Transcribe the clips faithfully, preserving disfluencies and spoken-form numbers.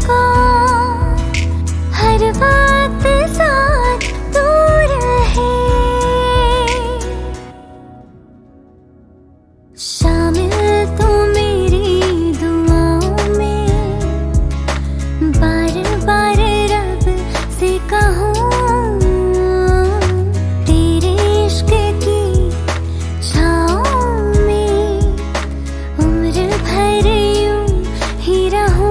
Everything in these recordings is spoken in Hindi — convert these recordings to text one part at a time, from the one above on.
तुझको हर वक्त साथ तू रहे। शामिल तू मेरी दुआओं में, बार बार रब से कहूँ तेरे इश्क की छाँव में उम्र भर यूं ही रहूं।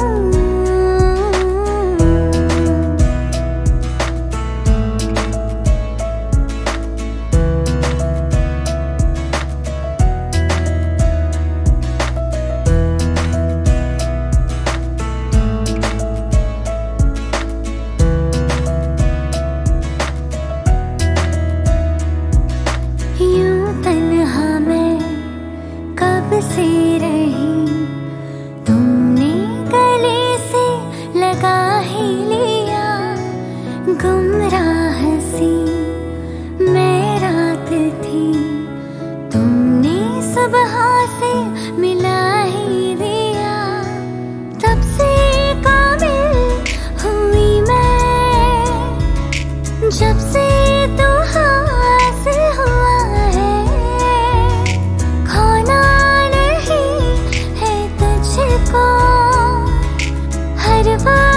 यूं तन्हा मैं कब से रही, तुमने गले से लगा ही लिया। गुमराह सी मैं रात थी, तुमने सुबह से मिला ही दिया। तब से काबिल हुई मैं, जब से तू हासिल हुआ है। खोना नहीं है तुझको हर बार